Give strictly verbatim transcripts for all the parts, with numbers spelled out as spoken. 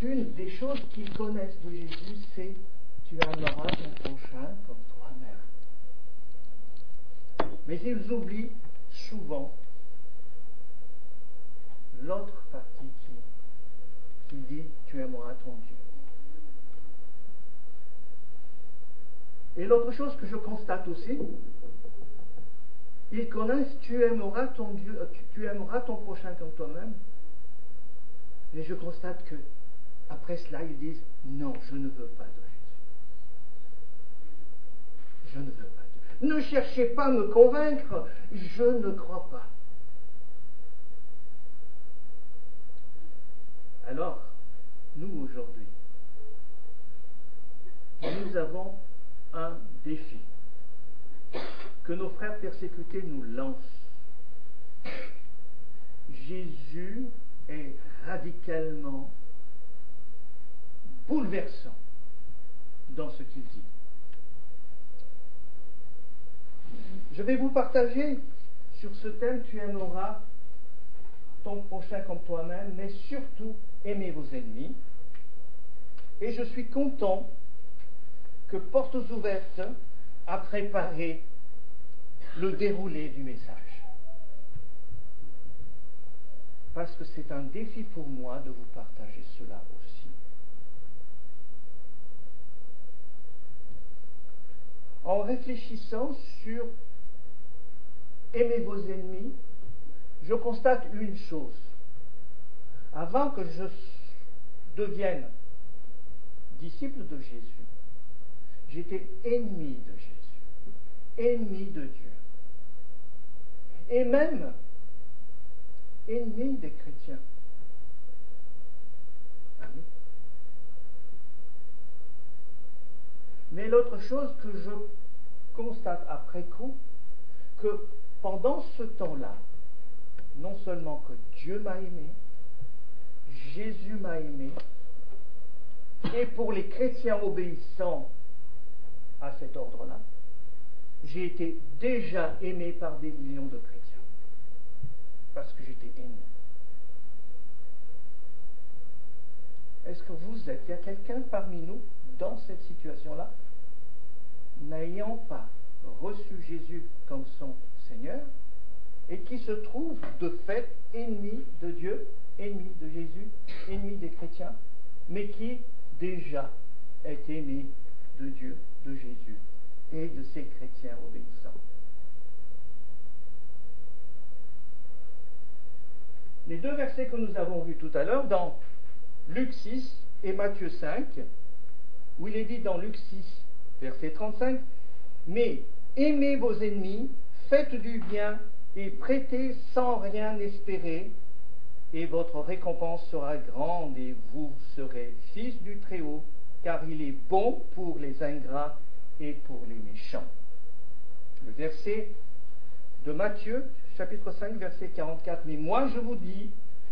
une des choses qu'ils connaissent de Jésus, c'est tu aimeras ton prochain comme toi-même. Mais ils oublient souvent l'autre partie qui, qui dit tu aimeras ton Dieu. Et l'autre chose que je constate aussi, ils connaissent tu aimeras ton Dieu, tu, tu aimeras ton prochain comme toi-même. Mais je constate que après cela, ils disent non, je ne veux pas de Jésus. Je ne veux pas de Dieu. Ne cherchez pas à me convaincre, je ne crois pas. Alors, nous aujourd'hui, nous avons un défi que nos frères persécutés nous lancent. Jésus est radicalement bouleversant dans ce qu'il dit. Je vais vous partager sur ce thème, tu aimeras ton prochain comme toi-même, mais surtout aimez vos ennemis. Et je suis content que Portes Ouvertes a préparé le déroulé du message. Parce que c'est un défi pour moi de vous partager cela aussi. En réfléchissant sur aimer vos ennemis, je constate une chose. Avant que je devienne disciple de Jésus, j'étais ennemi de Jésus, ennemi de Dieu. Et même ennemi des chrétiens. Amen. Mais l'autre chose que je constate après coup, que pendant ce temps-là, non seulement que Dieu m'a aimé, Jésus m'a aimé, et pour les chrétiens obéissants à cet ordre-là, j'ai été déjà aimé par des millions de chrétiens. Parce que j'étais ennemi. Est-ce que vous êtes, il y a quelqu'un parmi nous dans cette situation-là, n'ayant pas reçu Jésus comme son Seigneur, et qui se trouve de fait ennemi de Dieu, ennemi de Jésus, ennemi des chrétiens, mais qui déjà est aimé de Dieu, de Jésus et de ses chrétiens obéissants. Les deux versets que nous avons vus tout à l'heure, dans Luc six et Matthieu cinq, où il est dit dans Luc six, verset trente-cinq, « Mais aimez vos ennemis, faites du bien et prêtez sans rien espérer, et votre récompense sera grande et vous serez fils du Très-Haut, car il est bon pour les ingrats et pour les méchants. » Le verset de Matthieu, chapitre cinq, verset quarante-quatre, « Mais moi je vous dis,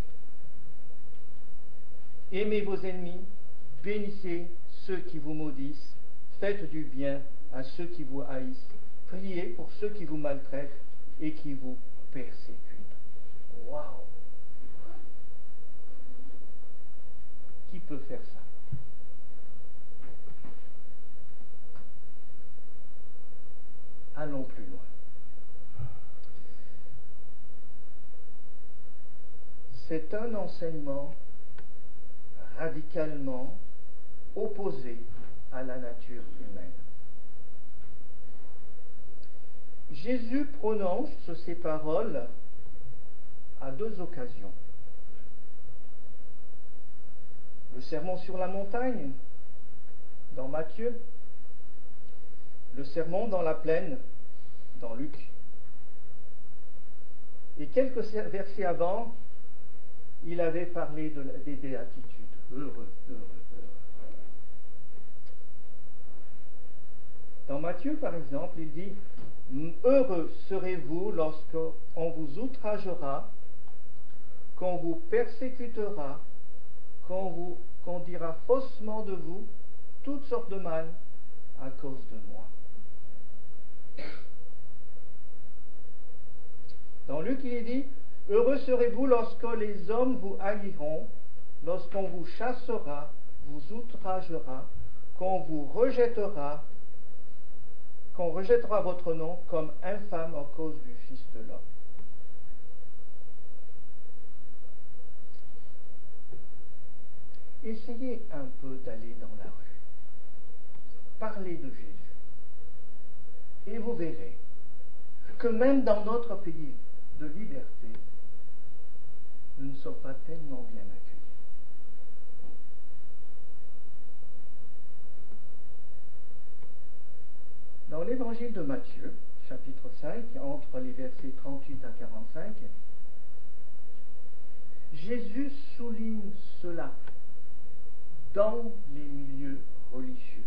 aimez vos ennemis, bénissez ceux qui vous maudissent, faites du bien à ceux qui vous haïssent, priez pour ceux qui vous maltraitent et qui vous persécutent. » Waouh! Qui peut faire ça? Allons plus loin. C'est un enseignement radicalement opposé à la nature humaine. Jésus prononce ces paroles à deux occasions. Le sermon sur la montagne, dans Matthieu, le sermon dans la plaine, dans Luc. Et quelques versets avant, il avait parlé de, des béatitudes. Heureux, heureux, heureux. Dans Matthieu, par exemple, il dit « Heureux serez-vous lorsqu'on vous outragera, qu'on vous persécutera, qu'on vous, qu'on dira faussement de vous toutes sortes de mal à cause de moi. » Dans Luc, il est dit « Heureux serez-vous lorsque les hommes vous haïront lorsqu'on vous chassera, vous outragera, qu'on vous rejettera, qu'on rejettera votre nom comme infâme à cause du Fils de l'homme. Essayez un peu d'aller dans la rue. Parlez de Jésus. Et vous verrez que même dans notre pays de liberté, nous ne sommes pas tellement bien accueillis. Dans l'évangile de Matthieu, chapitre cinq, entre les versets trente-huit à quarante-cinq, Jésus souligne cela dans les milieux religieux.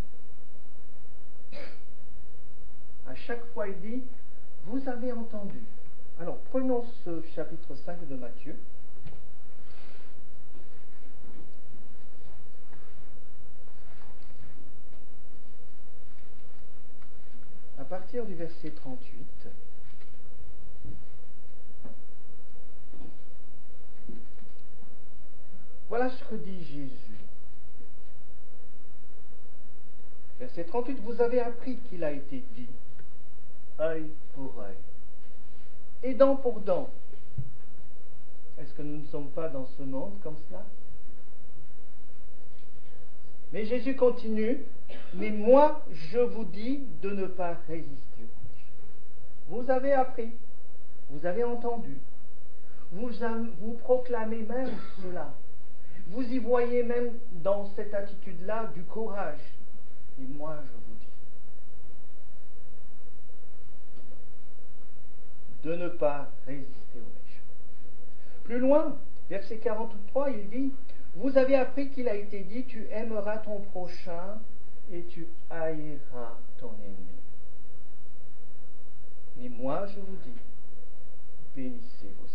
À chaque fois, il dit, vous avez entendu. Alors, prenons ce chapitre cinq de Matthieu. À partir du verset trente-huit, voilà ce que dit Jésus. Verset trente-huit, vous avez appris qu'il a été dit, œil pour œil, et dent pour dent. Est-ce que nous ne sommes pas dans ce monde comme cela? Mais Jésus continue, mais moi je vous dis de ne pas résister au péché. Vous avez appris, vous avez entendu, vous, vous proclamez même cela. Vous y voyez même dans cette attitude-là du courage. Et moi je vous dis de ne pas résister au péché. Plus loin, verset quarante-trois, il dit, vous avez appris qu'il a été dit, tu aimeras ton prochain et tu haïras ton ennemi. Mais moi, je vous dis, bénissez vos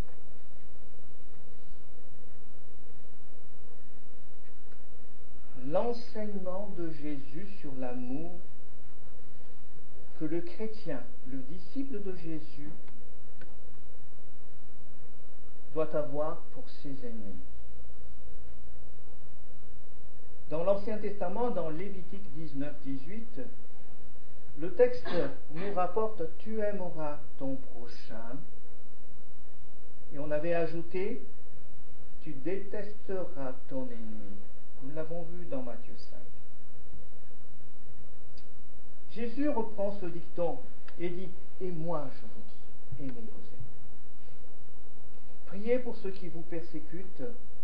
ennemis. L'enseignement de Jésus sur l'amour que le chrétien, le disciple de Jésus, doit avoir pour ses ennemis. Dans l'Ancien Testament, dans Lévitique dix-neuf dix-huit, le texte nous rapporte « Tu aimeras ton prochain » et on avait ajouté « Tu détesteras ton ennemi ». Nous l'avons vu dans Matthieu cinq. Jésus reprend ce dicton et dit « Et moi je vous dis, aimez vos ennemis. Priez pour ceux qui vous persécutent. »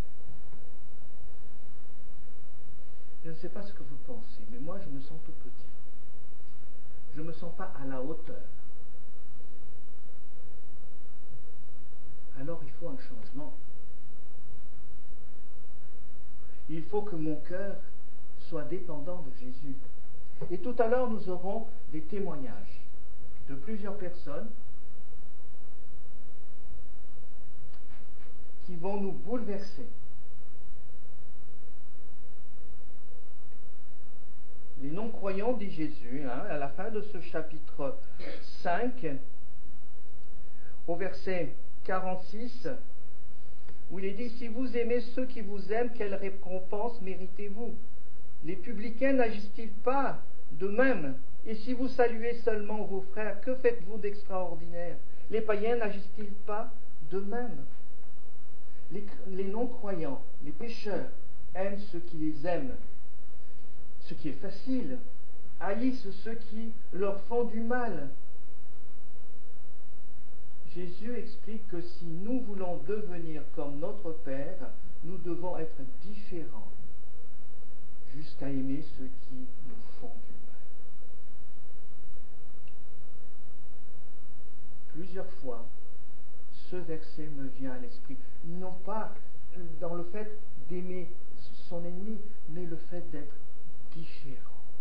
Je ne sais pas ce que vous pensez, mais moi je me sens tout petit. Je ne me sens pas à la hauteur. Alors il faut un changement. Il faut que mon cœur soit dépendant de Jésus. Et tout à l'heure, nous aurons des témoignages de plusieurs personnes qui vont nous bouleverser. Les non-croyants, dit Jésus, hein, à la fin de ce chapitre cinq, au verset quarante-six, où il est dit, si vous aimez ceux qui vous aiment, quelle récompense méritez-vous? Les publicains n'agissent-ils pas de même? Et si vous saluez seulement vos frères, que faites-vous d'extraordinaire? Les païens n'agissent-ils pas de même? Les, les non-croyants, les pécheurs, aiment ceux qui les aiment. Ce qui est facile, haïssent ceux qui leur font du mal. Jésus explique que si nous voulons devenir comme notre Père, nous devons être différents, jusqu'à aimer ceux qui nous font du mal. Plusieurs fois, ce verset me vient à l'esprit, non pas dans le fait d'aimer son ennemi, mais le fait d'être différent.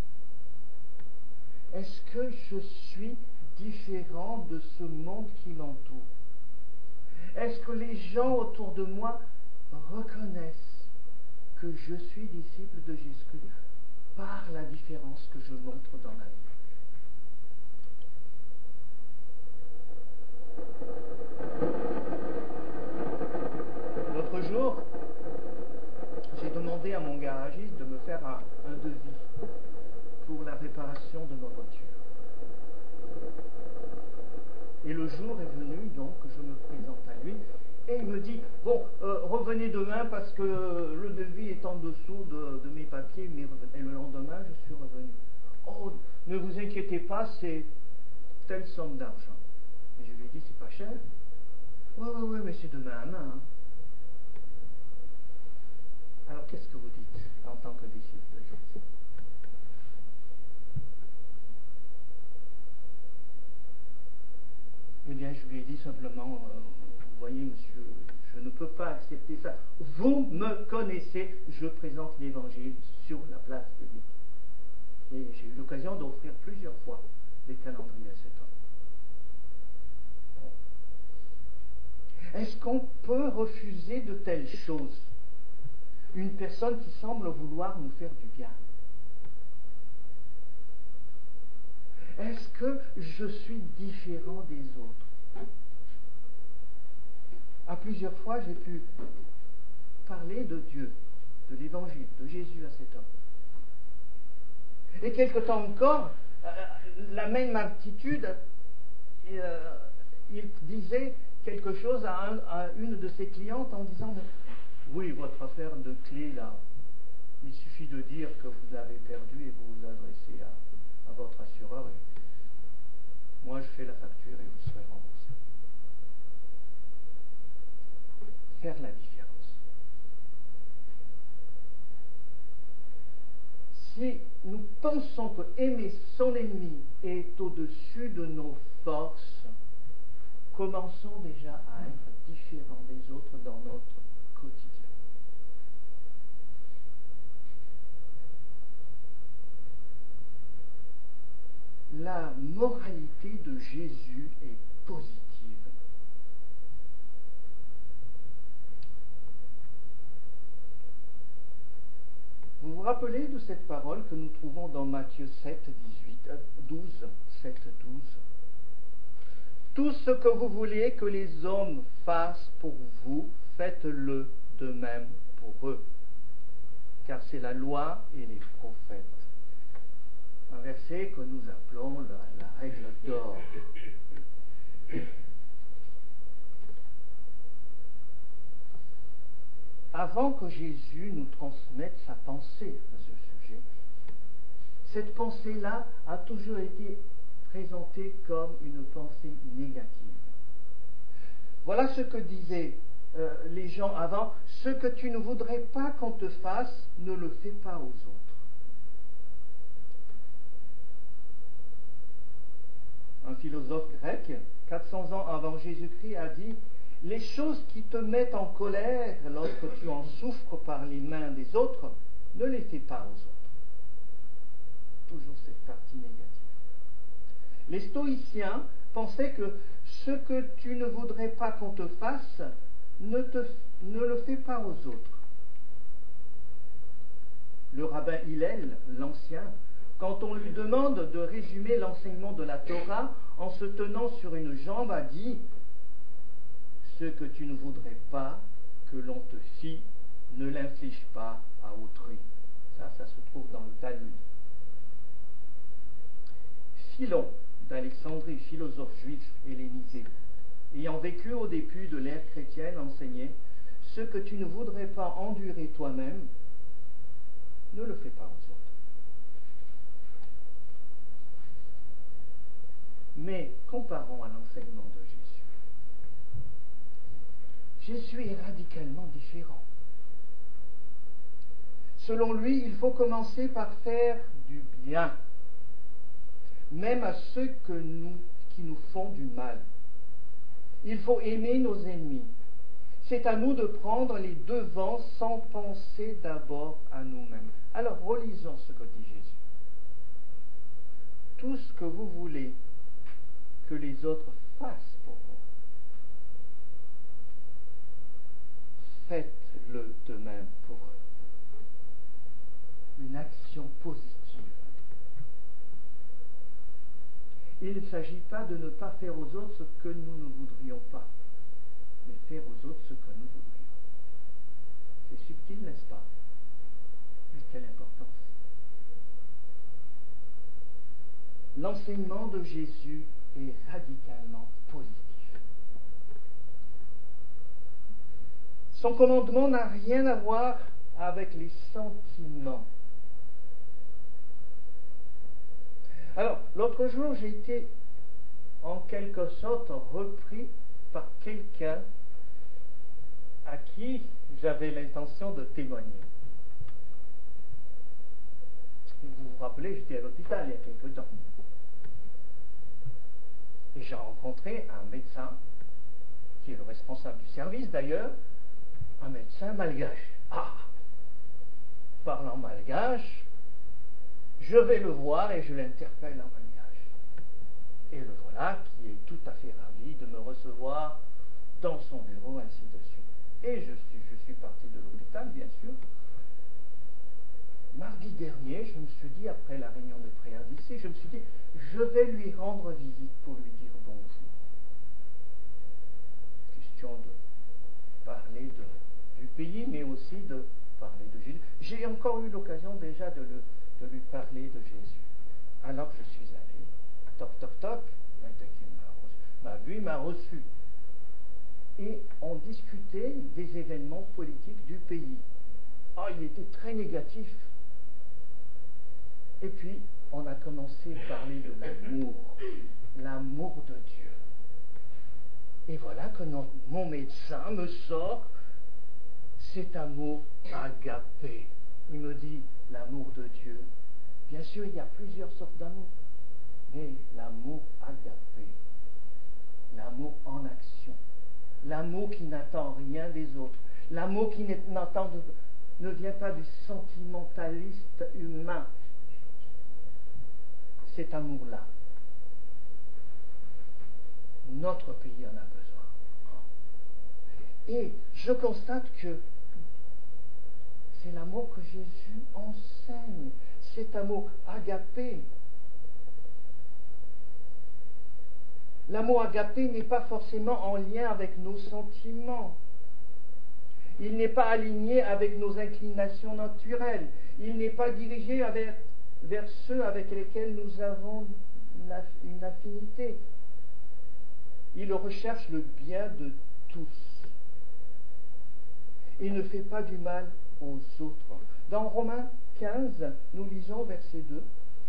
Est-ce que je suis différent de ce monde qui m'entoure? Est-ce que les gens autour de moi reconnaissent que je suis disciple de Jésus par la différence que je montre dans ma vie? L'autre jour, demandé à mon garagiste de me faire un, un devis pour la réparation de ma voiture. Et le jour est venu, donc, je me présente à lui, et il me dit, bon, euh, revenez demain parce que le devis est en dessous de, de mes papiers, mais, et le lendemain, je suis revenu. Oh, ne vous inquiétez pas, c'est telle somme d'argent. Et je lui ai dit, c'est pas cher. Oui, oui, oui, mais c'est de main à main. Hein. Alors, qu'est-ce que vous dites en tant que disciple de Jésus? Eh bien, je lui ai dit simplement, euh, vous voyez, monsieur, je ne peux pas accepter ça. Vous me connaissez, je présente l'évangile sur la place publique. Et j'ai eu l'occasion d'offrir plusieurs fois des calendriers à cet homme. Bon. Est-ce qu'on peut refuser de telles choses? Une personne qui semble vouloir nous faire du bien. Est-ce que je suis différent des autres? À plusieurs fois, j'ai pu parler de Dieu, de l'Évangile, de Jésus à cet homme. Et quelque temps encore, euh, la même attitude, euh, il disait quelque chose à, un, à une de ses clientes en disant « Oui, votre affaire de clé, là, il suffit de dire que vous l'avez perdue et vous vous adressez à, à votre assureur. Et moi, je fais la facture et vous serez remboursé. » Faire la différence. Si nous pensons que aimer son ennemi est au-dessus de nos forces, commençons déjà à être différents des autres dans notre quotidien. La moralité de Jésus est positive. Vous vous rappelez de cette parole que nous trouvons dans Matthieu sept, dix-huit, douze, sept, douze. Tout ce que vous voulez que les hommes fassent pour vous, faites-le de même pour eux, car c'est la loi et les prophètes. Un verset que nous appelons la, la règle d'or. Avant que Jésus nous transmette sa pensée à ce sujet, cette pensée-là a toujours été présentée comme une pensée négative. Voilà ce que disaient euh, les gens avant, ce que tu ne voudrais pas qu'on te fasse, ne le fais pas aux autres. Un philosophe grec, quatre cents ans avant Jésus-Christ, a dit « Les choses qui te mettent en colère lorsque tu en souffres par les mains des autres, ne les fais pas aux autres. » Toujours cette partie négative. Les stoïciens pensaient que ce que tu ne voudrais pas qu'on te fasse, ne, te, ne le fais pas aux autres. Le rabbin Hillel, l'ancien, quand on lui demande de résumer l'enseignement de la Torah en se tenant sur une jambe, a dit « Ce que tu ne voudrais pas que l'on te fît, ne l'inflige pas à autrui. » Ça, ça se trouve dans le Talmud. Philon d'Alexandrie, philosophe juif hellénisé, ayant vécu au début de l'ère chrétienne, enseignait « Ce que tu ne voudrais pas endurer toi-même, ne le fais pas aux autres. » Mais comparons à l'enseignement de Jésus. Jésus est radicalement différent. Selon lui, il faut commencer par faire du bien, même à ceux que nous, qui nous font du mal. Il faut aimer nos ennemis. C'est à nous de prendre les devants sans penser d'abord à nous-mêmes. Alors, relisons ce que dit Jésus. Tout ce que vous voulez que les autres fassent pour vous, faites-le de même pour eux. Une action positive. Il ne s'agit pas de ne pas faire aux autres ce que nous ne voudrions pas, mais faire aux autres ce que nous voudrions. C'est subtil, n'est-ce pas? l'enseignement de Jésus est radicalement positif. Son commandement n'a rien à voir avec les sentiments. Alors, l'autre jour, j'ai été en quelque sorte repris par quelqu'un à qui j'avais l'intention de témoigner. Vous vous rappelez, j'étais à l'hôpital il y a quelque temps. Et j'ai rencontré un médecin, qui est le responsable du service d'ailleurs, un médecin malgache. Ah, parlant malgache, je vais le voir et je l'interpelle en malgache. Et le voilà qui est tout à fait ravi de me recevoir dans son bureau, ainsi de suite. Et je suis, je suis parti de l'hôpital, bien sûr. Mardi dernier, je me suis dit, après la réunion de prière d'ici, je me suis dit, je vais lui rendre visite pour lui dire bonjour. Question de parler de, du pays, mais aussi de parler de Jésus. J'ai encore eu l'occasion déjà de, le, de lui parler de Jésus. Alors je suis allé, toc toc toc, dès qu'il m'a vu, il m'a reçu. Et on discutait des événements politiques du pays. Ah, il était très négatif. Et puis, on a commencé à parler de l'amour, l'amour de Dieu. Et voilà que non, mon médecin me sort cet amour agapé. Il me dit, l'amour de Dieu. Bien sûr, il y a plusieurs sortes d'amour, mais l'amour agapé, l'amour en action, l'amour qui n'attend rien des autres, l'amour qui n'attend de, ne vient pas du sentimentaliste humain. Cet amour-là, notre pays en a besoin. Et je constate que c'est l'amour que Jésus enseigne, cet amour agapé. L'amour agapé n'est pas forcément en lien avec nos sentiments. Il n'est pas aligné avec nos inclinations naturelles. Il n'est pas dirigé vers, vers ceux avec lesquels nous avons une affinité. Il recherche le bien de tous. Il ne fait pas du mal aux autres. Dans Romains quinze, nous lisons verset deux.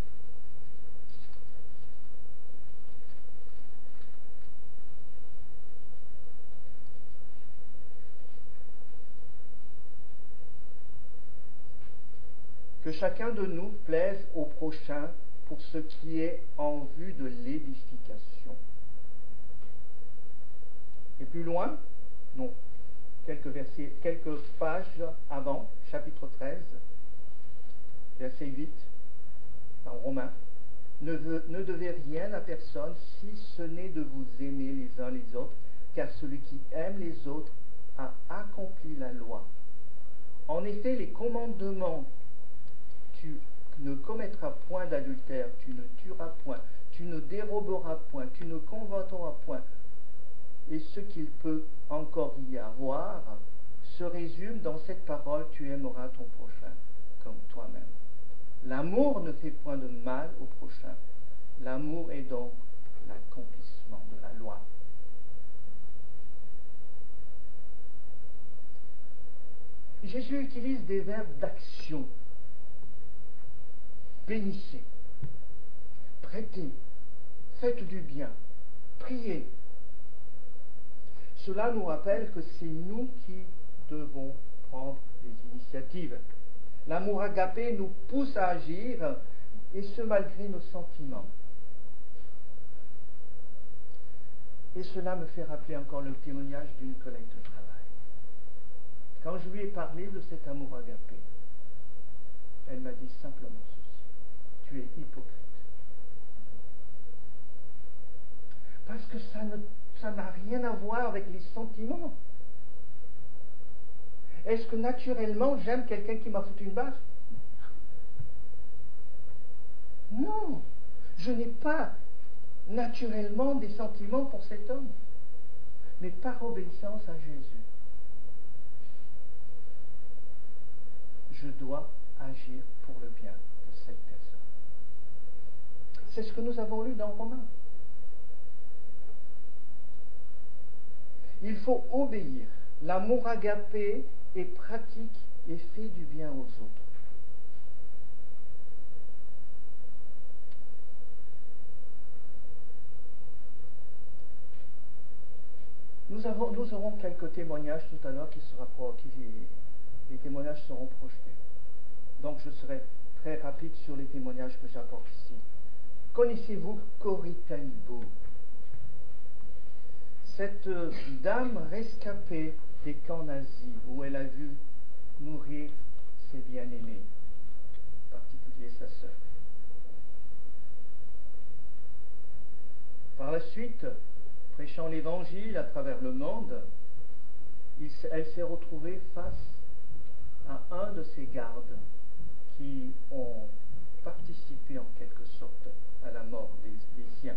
Que chacun de nous plaise au prochain pour ce qui est en vue de l'édification. Et plus loin, non, quelques versets, quelques pages avant, chapitre treize, verset huit, dans Romains, ne, veut, ne devez rien à personne si ce n'est de vous aimer les uns les autres, car celui qui aime les autres a accompli la loi. En effet, les commandements, tu ne commettras point d'adultère, tu ne tueras point, tu ne déroberas point, tu ne convoiteras point, et ce qu'il peut encore y avoir se résume dans cette parole, tu aimeras ton prochain comme toi-même. L'amour ne fait point de mal au prochain. L'amour est donc l'accomplissement de la loi. Jésus utilise des verbes d'action. Bénissez, prêtez, faites du bien, priez. Cela nous rappelle que c'est nous qui devons prendre des initiatives. L'amour agapé nous pousse à agir, et ce malgré nos sentiments. Et cela me fait rappeler encore le témoignage d'une collègue de travail. Quand je lui ai parlé de cet amour agapé, elle m'a dit simplement ceci: tu es hypocrite. Parce que ça ne, ça n'a rien à voir avec les sentiments. Est-ce que naturellement j'aime quelqu'un qui m'a foutu une baffe? Non, je n'ai pas naturellement des sentiments pour cet homme, mais par obéissance à Jésus, je dois agir pour le bien de cette personne. C'est ce que nous avons lu dans Romains. Il faut obéir. L'amour agapé est pratique et fait du bien aux autres. Nous, avons, nous aurons quelques témoignages tout à l'heure qui sera qui, les témoignages seront projetés. Donc je serai très rapide sur les témoignages que j'apporte ici. Connaissez-vous Corrie ten Boom? Cette dame rescapée des camps nazis où elle a vu mourir ses bien-aimés, en particulier sa sœur. Par la suite, prêchant l'évangile à travers le monde, il, elle s'est retrouvée face à un de ses gardes qui ont participé en quelque sorte à la mort des, des siens.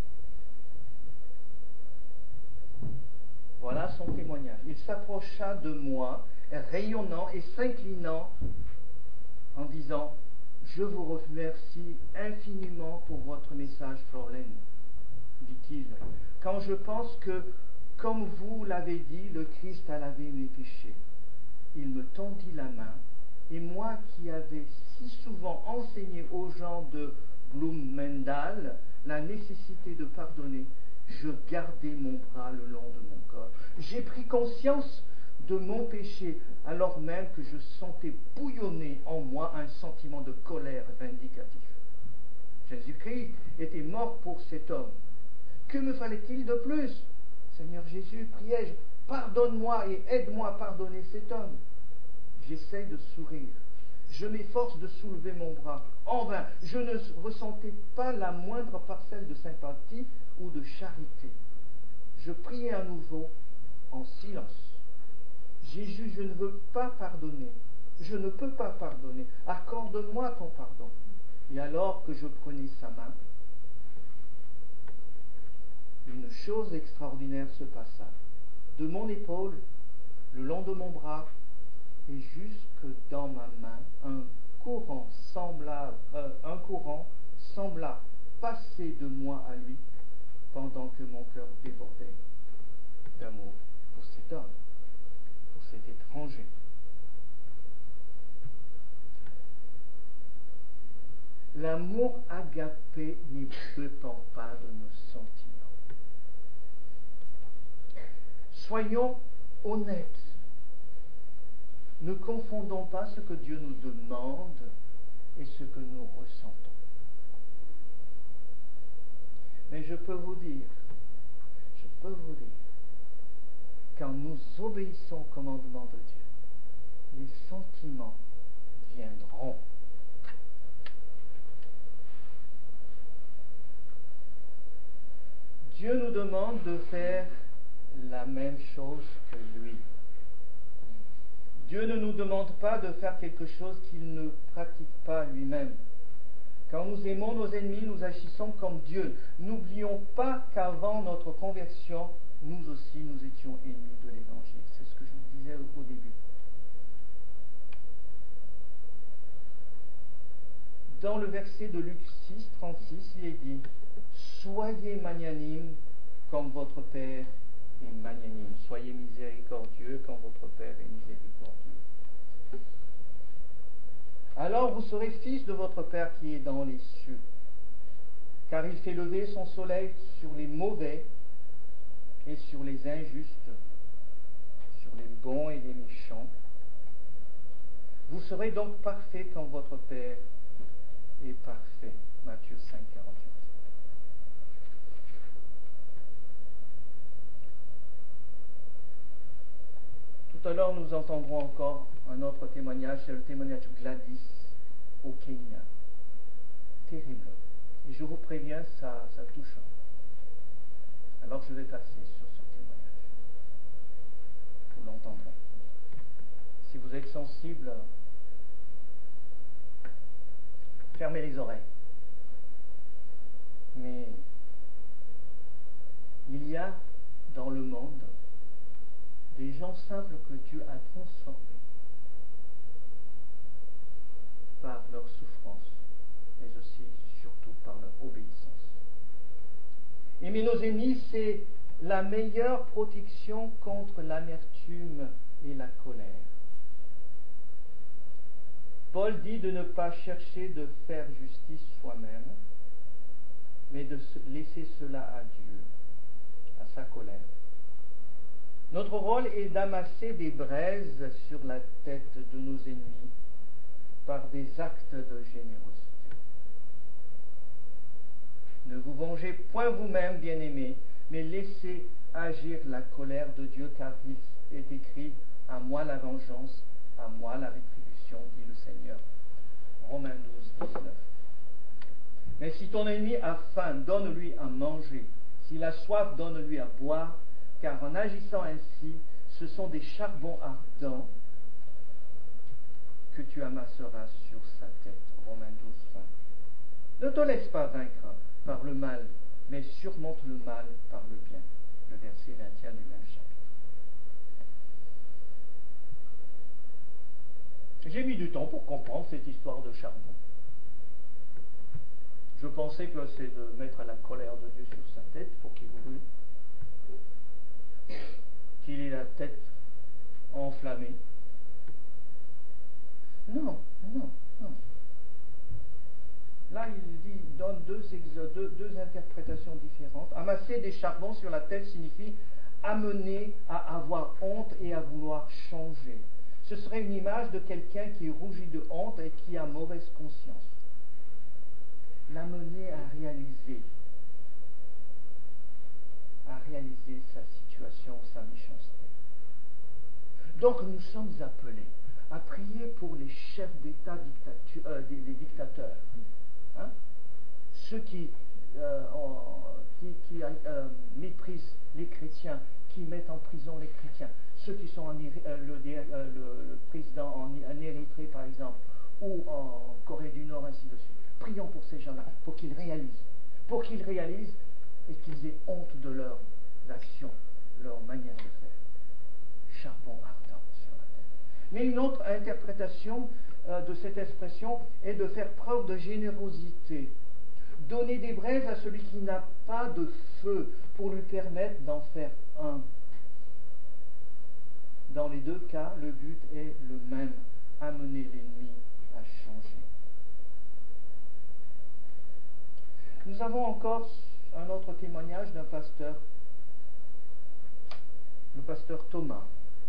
Voilà son témoignage. Il s'approcha de moi, rayonnant et s'inclinant en disant « Je vous remercie infiniment pour votre message, Fraulein », dit-il, « quand je pense que, comme vous l'avez dit, le Christ a lavé mes péchés. » Il me tendit la main, et moi qui avais si souvent enseigné aux gens de Bloemendal la nécessité de pardonner, je gardai mon bras le long de mon corps. J'ai pris conscience de mon péché, alors même que je sentais bouillonner en moi un sentiment de colère vindicatif. Jésus-Christ était mort pour cet homme. Que me fallait-il de plus? Seigneur Jésus, priai-je, pardonne-moi et aide-moi à pardonner cet homme. J'essaie de sourire. Je m'efforce de soulever mon bras. En vain, je ne ressentais pas la moindre parcelle de sympathie ou de charité. Je priais à nouveau en silence. Jésus, je ne veux pas pardonner. Je ne peux pas pardonner. Accorde-moi ton pardon. Et alors que je prenais sa main, une chose extraordinaire se passa. De mon épaule, le long de mon bras, et jusque dans ma main, un courant semblable, euh, un courant sembla passer de moi à lui, pendant que mon cœur débordait d'amour pour cet homme, pour cet étranger. L'amour agapé ne dépend pas de nos sentiments. Soyons honnêtes. Ne confondons pas ce que Dieu nous demande et ce que nous ressentons. Mais je peux vous dire, je peux vous dire, quand nous obéissons au commandement de Dieu, les sentiments viendront. Dieu nous demande de faire la même chose que lui. Dieu ne nous demande pas de faire quelque chose qu'il ne pratique pas lui-même. Quand nous aimons nos ennemis, nous agissons comme Dieu. N'oublions pas qu'avant notre conversion, nous aussi, nous étions ennemis de l'Évangile. C'est ce que je vous disais au début. Dans le verset de Luc six, trente-six, il est dit « Soyez magnanimes comme votre Père est magnanime. Soyez miséricordieux comme votre Père est miséricordieux. Alors vous serez fils de votre Père qui est dans les cieux, car il fait lever son soleil sur les mauvais et sur les injustes, sur les bons et les méchants. Vous serez donc parfaits comme votre Père est parfait. » Matthieu cinq, quarante-huit. Tout à l'heure, nous entendrons encore un autre témoignage, c'est le témoignage de Gladys au Kenya. Terrible. Et je vous préviens, ça, ça touche. Alors je vais passer sur ce témoignage. Vous l'entendrez. Si vous êtes sensible, fermez les oreilles. Mais il y a dans le monde des gens simples que Dieu a transformés par leur souffrance mais aussi, surtout, par leur obéissance. Aimer nos ennemis, c'est la meilleure protection contre l'amertume et la colère. Paul dit de ne pas chercher de faire justice soi-même, mais de laisser cela à Dieu, à sa colère. Notre rôle est d'amasser des braises sur la tête de nos ennemis par des actes de générosité. Ne vous vengez point vous-même, bien-aimés, mais laissez agir la colère de Dieu, car il est écrit « À moi la vengeance, à moi la rétribution, dit le Seigneur. » Romains douze, dix-neuf. Mais si ton ennemi a faim, donne-lui à manger. S'il a soif, donne-lui à boire, car en agissant ainsi, ce sont des charbons ardents que tu amasseras sur sa tête. Romains douze, vingt. Ne te laisse pas vaincre par le mal, mais surmonte le mal par le bien. Le verset vingt et un du même chapitre. J'ai mis du temps pour comprendre cette histoire de charbon. Je pensais que c'est de mettre la colère de Dieu sur sa tête pour qu'il brûle, qu'il ait la tête enflammée. Non, non, non. Là, il dit, il donne deux, deux, deux interprétations différentes. Amasser des charbons sur la tête signifie amener à avoir honte et à vouloir changer. Ce serait une image de quelqu'un qui rougit de honte et qui a mauvaise conscience. L'amener à réaliser, à réaliser sa situation, sa méchanceté. Donc nous sommes appelés à prier pour les chefs d'État, dictatu- euh, des, des dictateurs, hein? Ceux qui, euh, en, qui, qui euh, méprisent les chrétiens, qui mettent en prison les chrétiens, ceux qui sont en, euh, le, euh, le, le président en, en Érythrée par exemple, ou en Corée du Nord, ainsi de suite. Prions pour ces gens-là, pour qu'ils réalisent, pour qu'ils réalisent et qu'ils aient honte de leurs actions, leur manière de faire. Charbon ardent sur la tête. Mais une autre interprétation euh, de cette expression est de faire preuve de générosité. Donner des braises à celui qui n'a pas de feu pour lui permettre d'en faire un. Dans les deux cas, le but est le même, amener l'ennemi à changer. Nous avons encore un autre témoignage d'un pasteur, le pasteur Thomas.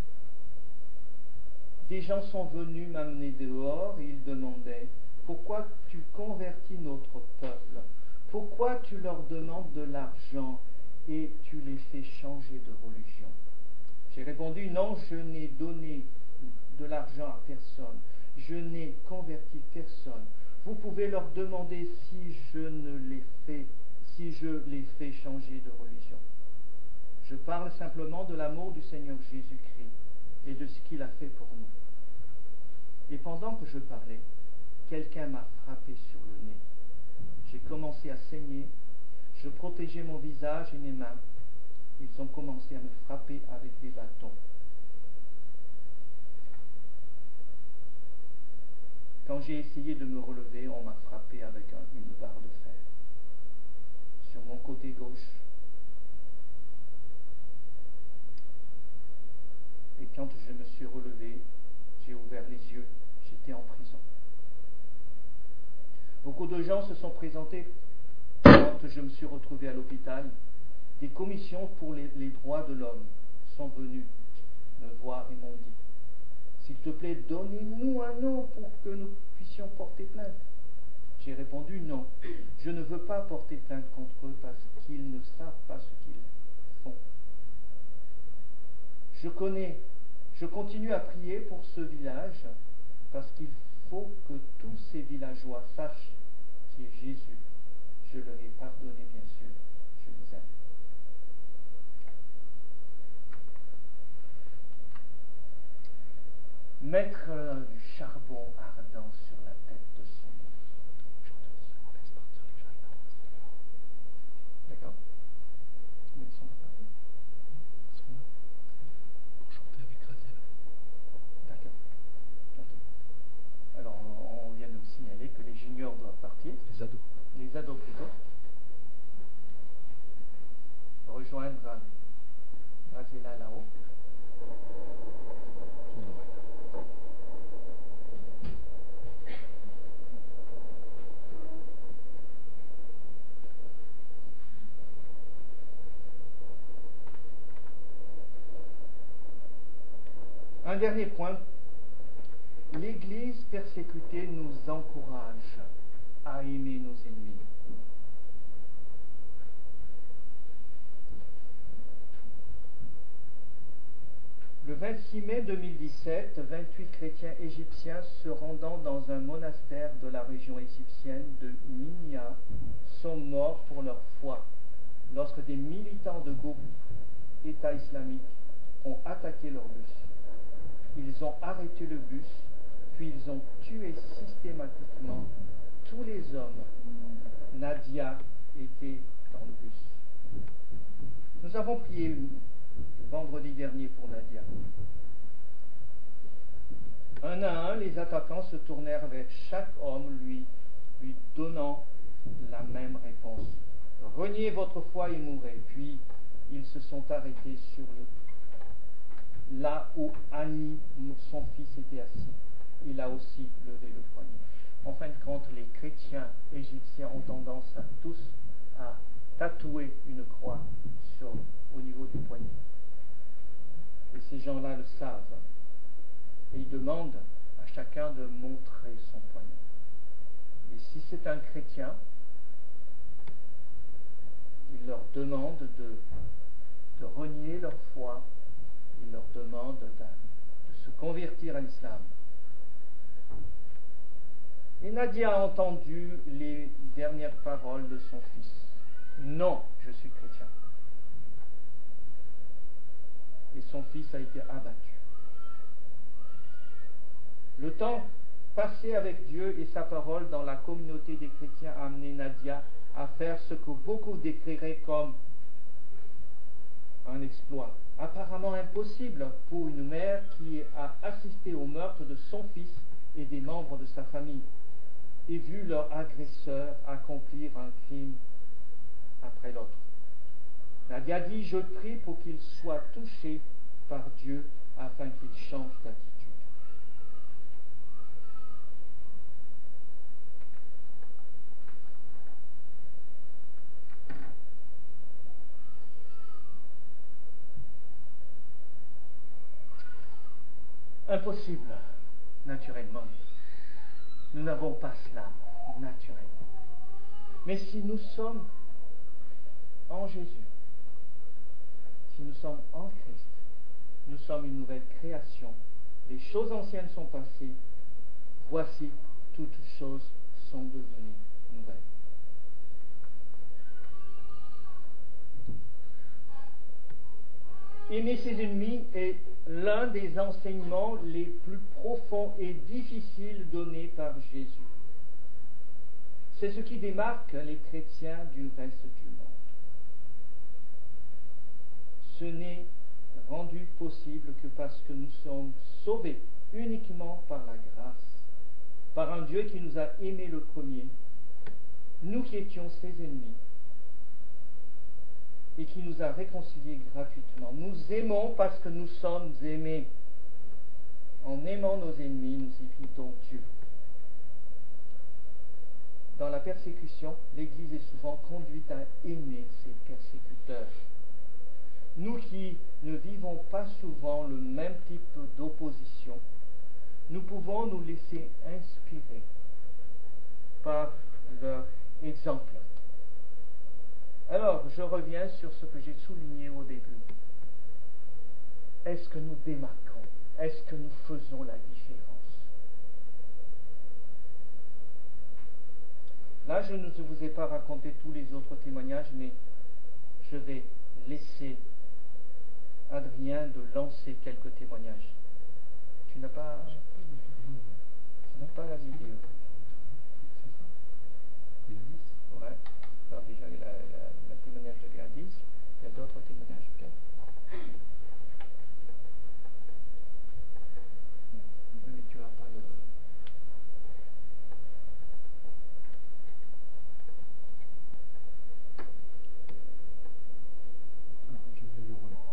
Des gens sont venus m'amener dehors et ils demandaient « Pourquoi tu convertis notre peuple? Pourquoi tu leur demandes de l'argent et tu les fais changer de religion ?» J'ai répondu « Non, je n'ai donné de l'argent à personne. Je n'ai converti personne. Vous pouvez leur demander si je ne les fais, si je les fais changer de religion. Je parle simplement de l'amour du Seigneur Jésus-Christ et de ce qu'il a fait pour nous. Et pendant que je parlais, quelqu'un m'a frappé sur le nez. J'ai commencé à saigner. Je protégeais mon visage et mes mains. Ils ont commencé à me frapper avec des bâtons. Quand j'ai essayé de me relever, on m'a frappé avec un, une barre de fer sur mon côté gauche. Et quand je me suis relevé, j'ai ouvert les yeux, j'étais en prison. Beaucoup de gens se sont présentés quand je me suis retrouvé à l'hôpital. Des commissions pour les, les droits de l'homme sont venues me voir et m'ont dit « S'il te plaît, donnez-nous un nom pour que nous puissions porter plainte. » J'ai répondu « Non, je ne veux pas porter plainte contre eux parce qu'ils ne savent pas ce qu'ils font. » Je connais, je continue à prier pour ce village parce qu'il faut que tous ces villageois sachent qui est Jésus. Je leur ai pardonné, bien sûr. Je vous aime. Mettre euh, du charbon ardent sur la tête de son nom. D'accord? Mais ils sont pas partis. Ils sont là. Pour chanter avec Raziel. D'accord. Ok. Alors, on, on vient de me signaler que les juniors doivent partir. dernier point, l'Église persécutée nous encourage à aimer nos ennemis. Le vingt-six mai deux mille dix-sept, vingt-huit chrétiens égyptiens se rendant dans un monastère de la région égyptienne de Minya sont morts pour leur foi lorsque des militants de groupe État islamique ont attaqué leur bus. Ils ont arrêté le bus, puis ils ont tué systématiquement tous les hommes. Nadia était dans le bus. Nous avons prié vendredi dernier pour Nadia. Un à un, les attaquants se tournèrent vers chaque homme, lui, lui donnant la même réponse. Reniez votre foi et mourrez. Puis ils se sont arrêtés sur le, là où Annie, son fils, était assis. Il a aussi levé le poignet. En fin de compte, les chrétiens égyptiens ont tendance à tous à tatouer une croix sur, au niveau du poignet. Et ces gens-là le savent. Et ils demandent à chacun de montrer son poignet. Et si c'est un chrétien, il leur demande de, de renier leur foi, il leur demande de, de se convertir à l'islam. Et Nadia a entendu les dernières paroles de son fils. Non, je suis chrétien. Et son fils a été abattu. Le temps passé avec Dieu et sa parole dans la communauté des chrétiens a amené Nadia à faire ce que beaucoup décriraient comme un exploit, apparemment impossible pour une mère qui a assisté au meurtre de son fils et des membres de sa famille et vu leur agresseur accomplir un crime après l'autre. Nadia dit, je prie pour qu'il soit touché par Dieu afin qu'il change d'attitude. Impossible, naturellement. Nous n'avons pas cela, naturellement. Mais si nous sommes en Jésus, si nous sommes en Christ, nous sommes une nouvelle création. Les choses anciennes sont passées. Voici, toutes choses sont devenues nouvelles. Aimer ses ennemis est l'un des enseignements les plus profonds et difficiles donnés par Jésus. C'est ce qui démarque les chrétiens du reste du monde. Ce n'est rendu possible que parce que nous sommes sauvés uniquement par la grâce, par un Dieu qui nous a aimés le premier, nous qui étions ses ennemis, et qui nous a réconciliés gratuitement. Nous aimons parce que nous sommes aimés. En aimant nos ennemis, nous imitons Dieu. Dans la persécution, l'Église est souvent conduite à aimer ses persécuteurs. Nous qui ne vivons pas souvent le même type d'opposition, nous pouvons nous laisser inspirer par leur exemple. Alors, je reviens sur ce que j'ai souligné au début. Est-ce que nous démarquons? Est-ce que nous faisons la différence? Là, je ne vous ai pas raconté tous les autres témoignages, mais je vais laisser Adrien de lancer quelques témoignages. Tu n'as pas, tu n'as pas la vidéo. Il a dix. Ouais. Alors déjà, il y a la, la, la témoignage de Gladys. Il y a d'autres témoignages peut-être. Mais tu n'as pas le... Alors, je fais le relais.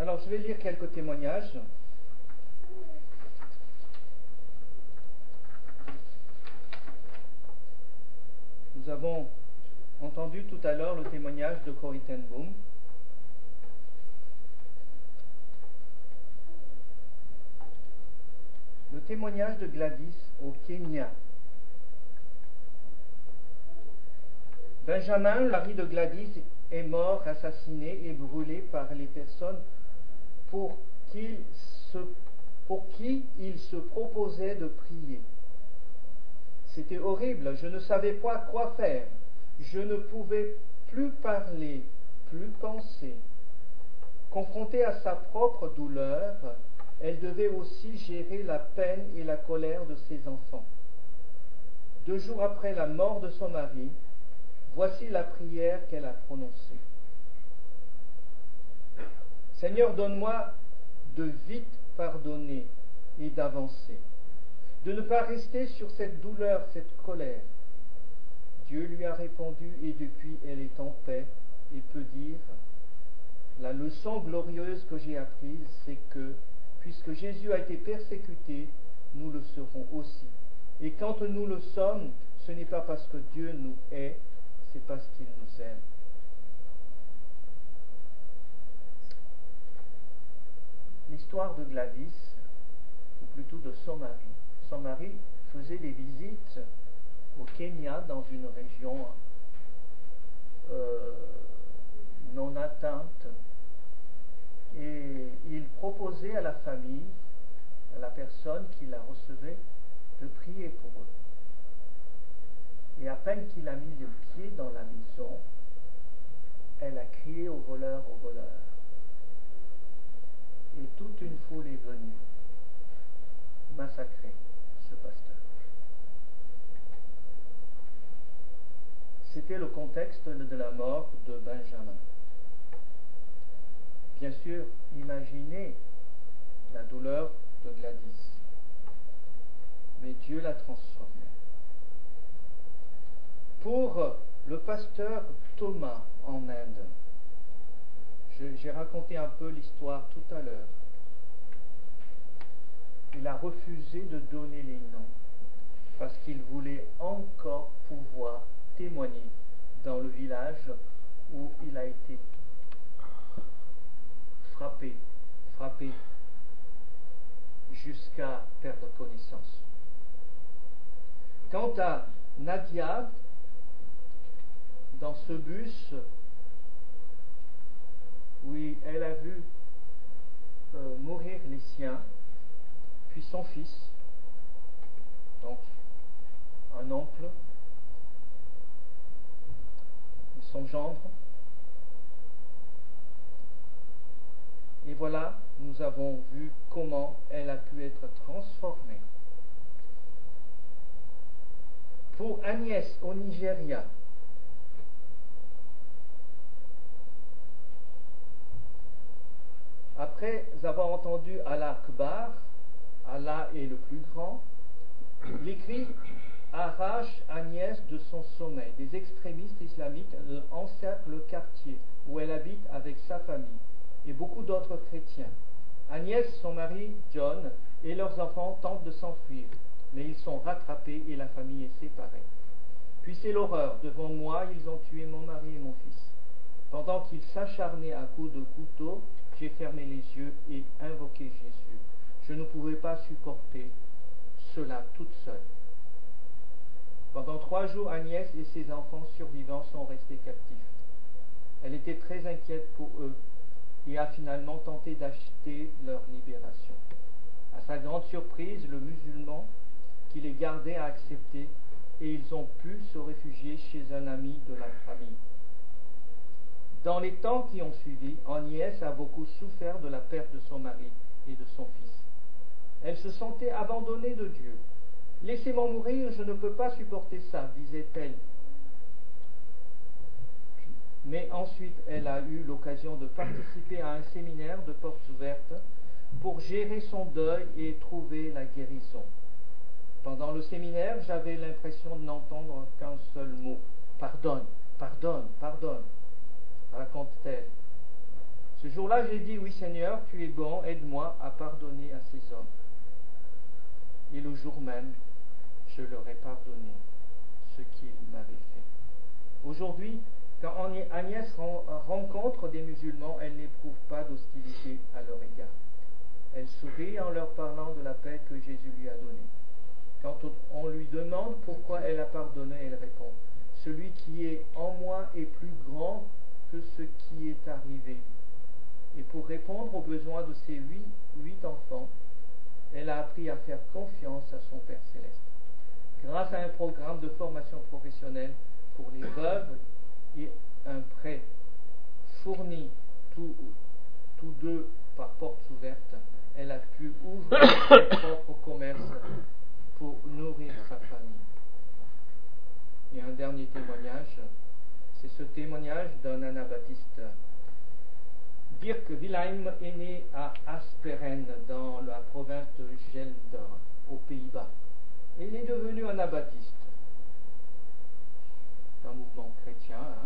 Alors je vais lire quelques témoignages. Nous avons entendu tout à l'heure le témoignage de Corrie ten Boom. Le témoignage de Gladys au Kenya. Benjamin, le mari de Gladys, est mort, assassiné et brûlé par les personnes pour, qu'il se, pour qui il se proposait de prier. C'était horrible, je ne savais pas quoi faire. Je ne pouvais plus parler, plus penser. Confrontée à sa propre douleur, elle devait aussi gérer la peine et la colère de ses enfants. Deux jours après la mort de son mari, voici la prière qu'elle a prononcée. Seigneur, donne-moi de vite pardonner et d'avancer, de ne pas rester sur cette douleur, cette colère. Dieu lui a répondu et depuis elle est en paix et peut dire, la leçon glorieuse que j'ai apprise, c'est que puisque Jésus a été persécuté, nous le serons aussi. Et quand nous le sommes, ce n'est pas parce que Dieu nous hait, c'est parce qu'il nous aime. L'histoire de Gladys, ou plutôt de son mari. Son mari faisait des visites au Kenya, dans une région euh, non atteinte, et il proposait à la famille, à la personne qui la recevait, de prier pour eux. Et à peine qu'il a mis le pied dans la maison, elle a crié au voleur, au voleur. Et toute une foule est venue massacrer ce pasteur. C'était le contexte de la mort de Benjamin. Bien sûr, imaginez la douleur de Gladys. Mais Dieu l'a transformée. Pour le pasteur Thomas en Inde, je, j'ai raconté un peu l'histoire tout à l'heure. Il a refusé de donner les noms parce qu'il voulait encore pouvoir témoigner dans le village où il a été frappé, frappé jusqu'à perdre connaissance. Quant à Nadia, dans ce bus, oui, elle a vu euh, mourir les siens, puis son fils, donc un oncle, et son gendre. Et voilà, nous avons vu comment elle a pu être transformée. Pour Agnès au Nigeria, après avoir entendu Allah Akbar, Allah est le plus grand, les cris arrachent Agnès de son sommeil. Des extrémistes islamiques encerclent le quartier où elle habite avec sa famille et beaucoup d'autres chrétiens. Agnès, son mari John et leurs enfants tentent de s'enfuir, mais ils sont rattrapés et la famille est séparée. Puis c'est l'horreur. Devant moi, ils ont tué mon mari et mon fils. Pendant qu'ils s'acharnaient à coups de couteau, j'ai fermé les yeux et invoqué Jésus. Je ne pouvais pas supporter cela toute seule. Pendant trois jours, Agnès et ses enfants survivants sont restés captifs. Elle était très inquiète pour eux et a finalement tenté d'acheter leur libération. À sa grande surprise, le musulman qui les gardait a accepté et ils ont pu se réfugier chez un ami de la famille. Dans les temps qui ont suivi, Agnès a beaucoup souffert de la perte de son mari et de son fils. Elle se sentait abandonnée de Dieu. « Laissez-moi mourir, je ne peux pas supporter ça », disait-elle. Mais ensuite, elle a eu l'occasion de participer à un séminaire de portes ouvertes pour gérer son deuil et trouver la guérison. Pendant le séminaire, j'avais l'impression de n'entendre qu'un seul mot. « Pardonne, pardonne, pardonne », raconte-t-elle. Ce jour-là, j'ai dit, oui Seigneur, tu es bon, aide-moi à pardonner à ces hommes. Et le jour même, je leur ai pardonné ce qu'ils m'avaient fait. Aujourd'hui, quand Agnès rencontre des musulmans, elle n'éprouve pas d'hostilité à leur égard. Elle sourit en leur parlant de la paix que Jésus lui a donnée. Quand on lui demande pourquoi elle a pardonné, elle répond, « Celui qui est en moi est plus grand que ce qui est arrivé. » Et pour répondre aux besoins de ses huit, huit enfants, elle a appris à faire confiance à son Père Céleste. Grâce à un programme de formation professionnelle pour les veuves et un prêt fourni tous, tous deux par portes ouvertes, elle a pu ouvrir son propre commerce pour nourrir sa famille. Et un dernier témoignage, c'est ce témoignage d'un anabaptiste. Dirk Wilhelm est né à Asperen, dans la province de Gelder, aux Pays-Bas. Et il est devenu anabaptiste. C'est un mouvement chrétien. Hein.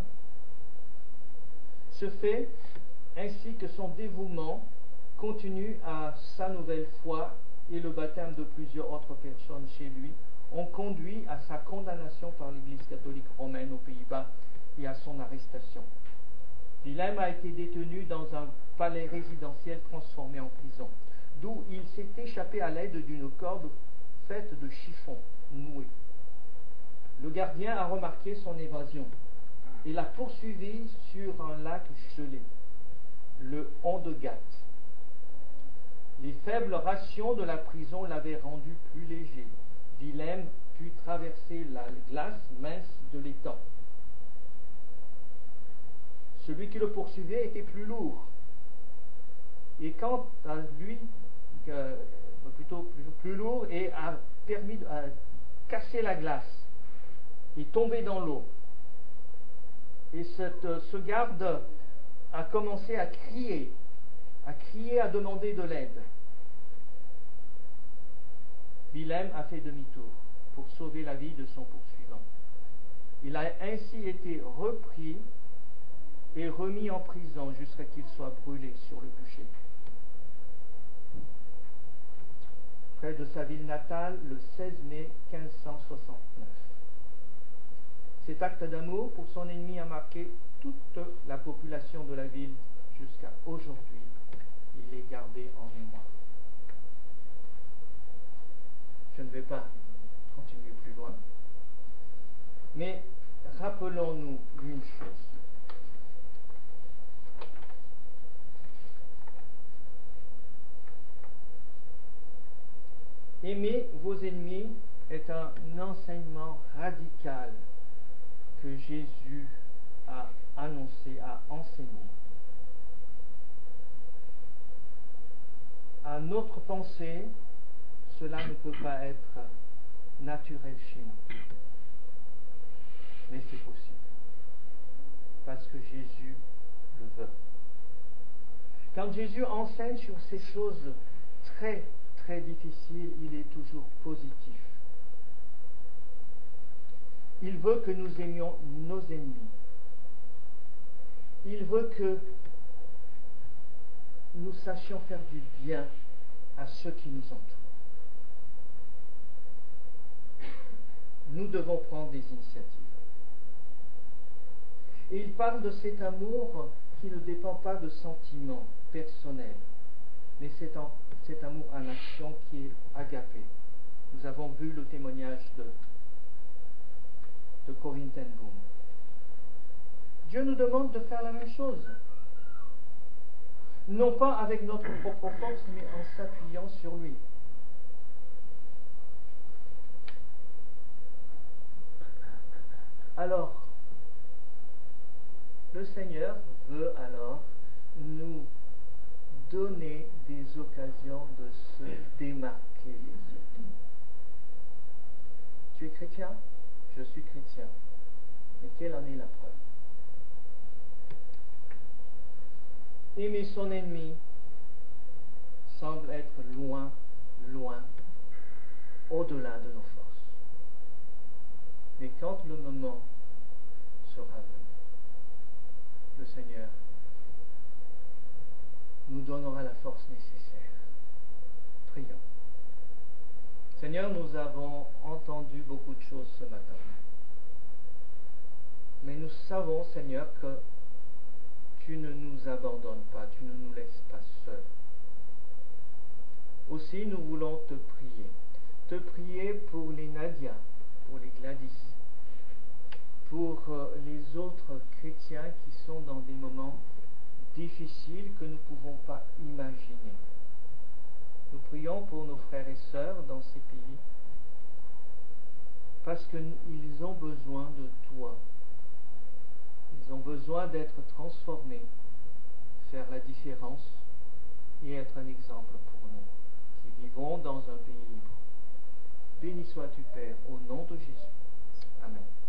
Ce fait, ainsi que son dévouement, continue à sa nouvelle foi et le baptême de plusieurs autres personnes chez lui, ont conduit à sa condamnation par l'Église catholique romaine aux Pays-Bas et à son arrestation. Wilhelm a été détenu dans un palais résidentiel transformé en prison, d'où il s'est échappé à l'aide d'une corde faite de chiffon noué. Le gardien a remarqué son évasion et l'a poursuivi sur un lac gelé, le Ondegat. Les faibles rations de la prison l'avaient rendu plus léger. Wilhelm put traverser la glace mince de l'étang. Celui qui le poursuivait était plus lourd. Et quant à lui, euh, plutôt plus, plus lourd, et a permis de a casser la glace et tomber dans l'eau. Et cette, ce garde a commencé à crier, à crier, à demander de l'aide. Wilhelm a fait demi-tour pour sauver la vie de son poursuivant. Il a ainsi été repris et remis en prison jusqu'à qu'il soit brûlé sur le bûcher. Près de sa ville natale, le seize mai quinze cent soixante-neuf. Cet acte d'amour pour son ennemi a marqué toute la population de la ville jusqu'à aujourd'hui. Il est gardé en mémoire. Je ne vais pas continuer plus loin, mais rappelons-nous une chose. Aimer vos ennemis est un enseignement radical que Jésus a annoncé, a enseigné. À notre pensée, cela ne peut pas être naturel chez nous. Mais c'est possible. Parce que Jésus le veut. Quand Jésus enseigne sur ces choses très, très difficiles, il est toujours positif. Il veut que nous aimions nos ennemis. Il veut que nous sachions faire du bien à ceux qui nous entourent. Nous devons prendre des initiatives. Et il parle de cet amour qui ne dépend pas de sentiments personnels, mais c'est un, cet amour en action qui est agapé. Nous avons vu le témoignage de, de Corinne ten Boom. Dieu nous demande de faire la même chose. Non pas avec notre propre force, mais en s'appuyant sur lui. Alors, le Seigneur veut alors nous donner des occasions de se démarquer les autres. Tu es chrétien? Je suis chrétien. Mais quelle en est la preuve? Aimer son ennemi semble être loin, loin, au-delà de nos forces. Mais quand le moment sera venu, le Seigneur nous donnera la force nécessaire. Prions. Seigneur, nous avons entendu beaucoup de choses ce matin. Mais nous savons, Seigneur, que tu ne nous abandonnes pas, tu ne nous laisses pas seuls. Aussi, nous voulons te prier. Te prier pour les Nadia, pour les Gladys, pour euh, les autres chrétiens qui sont dans des moments difficiles que nous ne pouvons pas imaginer. Nous prions pour nos frères et sœurs dans ces pays parce qu'ils ont besoin de toi. Ils ont besoin d'être transformés, faire la différence et être un exemple pour nous qui vivons dans un pays libre. Béni sois-tu, Père, au nom de Jésus. Amen.